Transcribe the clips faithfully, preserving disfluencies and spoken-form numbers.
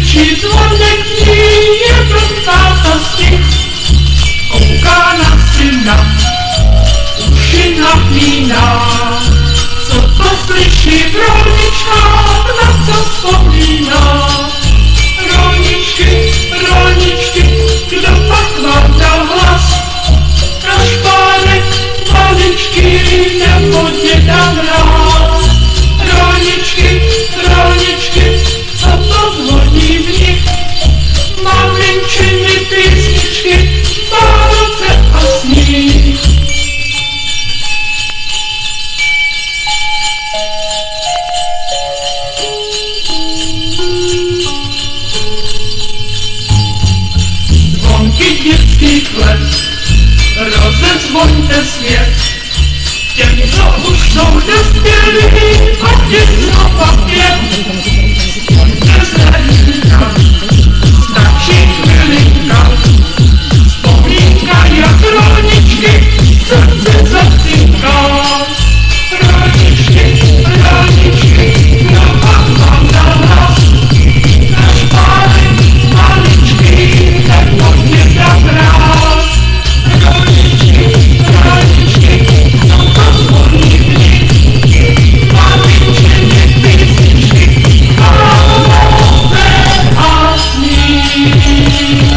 Błyszczy dzwonek i jeden tata śnieg. Kouká na syna, uši napíná. Co to slyší v roličkách, na co vzpomíná? Roličky, roličky, kdo pak vám dal hlas? Na špárek maličky nebo děda mráz. Roličky, roličky, co to zvoní v nich? Maminčiny písničky, Vánoce a sníh. Zvonky dětských let, rozezvoňte svět. Těm, co už jsou dospělí, a ti znova pět. Zvonte zhledníka, stačí chvilinka. Vzpomínka jak roničky, srdce zacinká. Roničky, roničky, kdo pak vám dal hlas? Na špárek maličky, nebo děda mráz. Roničky, roničky, kdo to zvoní v nich? Maminčiny písničky, Vánoce a sníh.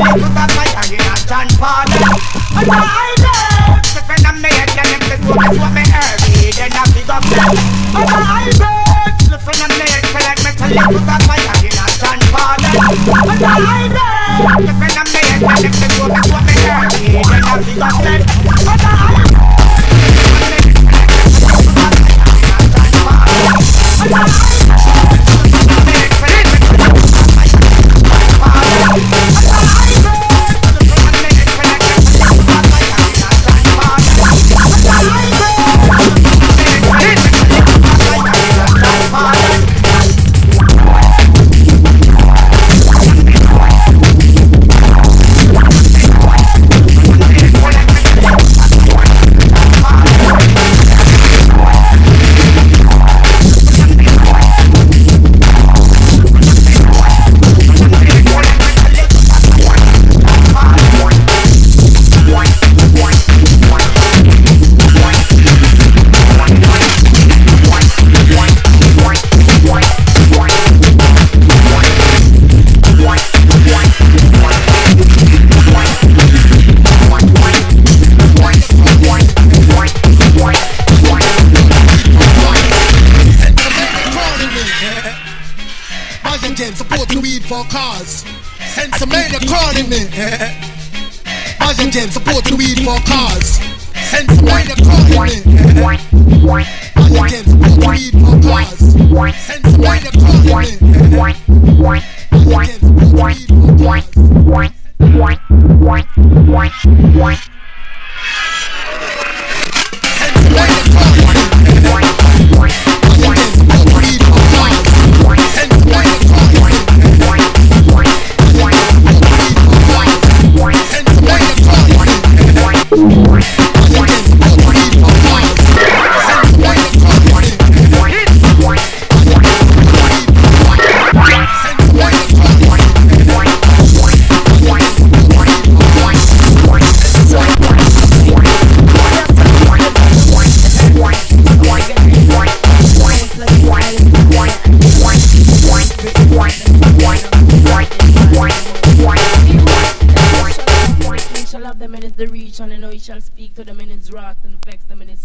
little bit of fire in a John Paul. And I love the friend of me head, and if this woman's what me early, then I pick up them. And I love the friend of me head, feel like me to little bit of fire in a John Paul. And I love the friend of me head, and if this woman's what me early, then I pick up them. And I for cars. Send some men calling me. Margin Gen support the weed for cars. Send some men calling me. Margin Gen support the weed for cars. Send some men calling me. Margin Gen support the weed for cars. Send some men calling me. Margin Gen support the weed for cars. Send some men calling me. And I know he shall speak to them in his wrath and vex them in his